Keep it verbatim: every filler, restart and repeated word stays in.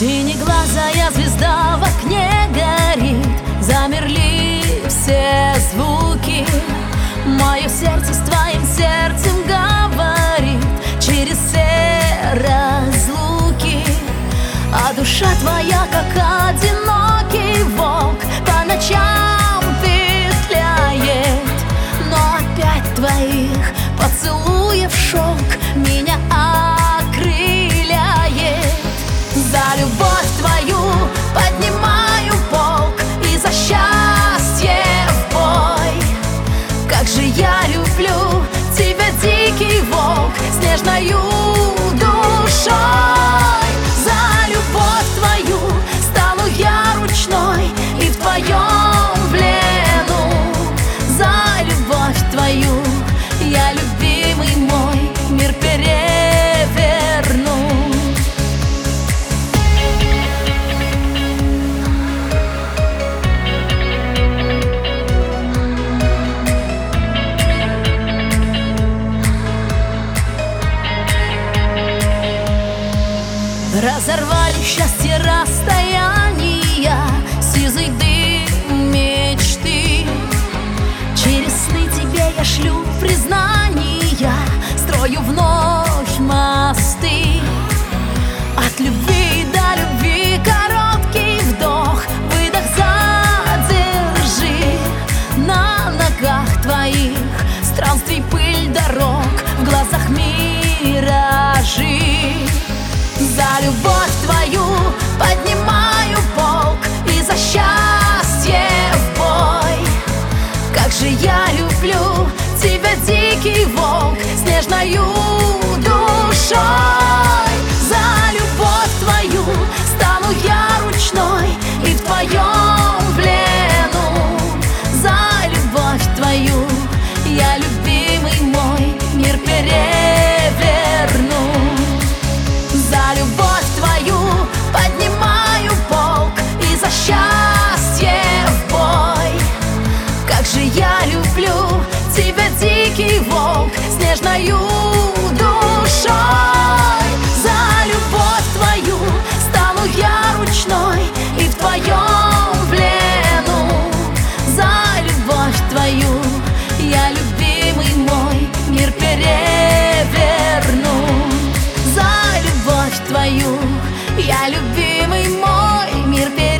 Синеглазая звезда в окне горит, замерли все звуки. Мое сердце с твоим сердцем говорит через все разлуки. А душа твоя, как одинокий волк, по ночам петляет. Но опять твоих поцелуев шелк меня окрыляет. За любовь твою поднимаю полк и за счастье в бой. Как же я люблю тебя, дикий волк, с нежною душой. За любовь твою стану я ручной и в твоем плену. За любовь твою я, любимый мой, мир переверну. Разорвали счастье расстояния, сизый дым мечты. Через сны тебе я шлю признания, строю вновь мосты. От любви до любви короткий вдох, выдох задержи. На ногах твоих странствий пыль дорог, в глазах миражи. За любовь твою поднимаю полк и за счастье в бой. Как же я люблю тебя, дикий волк, с нежною душой. За любовь твою стану я ручной и в твоем плену. За любовь твою я, любимый мой, мир переверну. За любовь твою поднимаю полк и за счастье в бой. Как же я люблю тебя, дикий волк, с нежною душой. За любовь твою стану я ручной и в твоем плену. За любовь твою я, любимый мой, мир переверну. За любовь твою я, любимый мой, мир переверну.